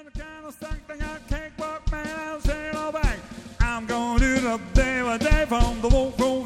the kind of stuff that got cakewalk, man, I'll say it all back. I'm gonna do the day by day from the Wolf Grove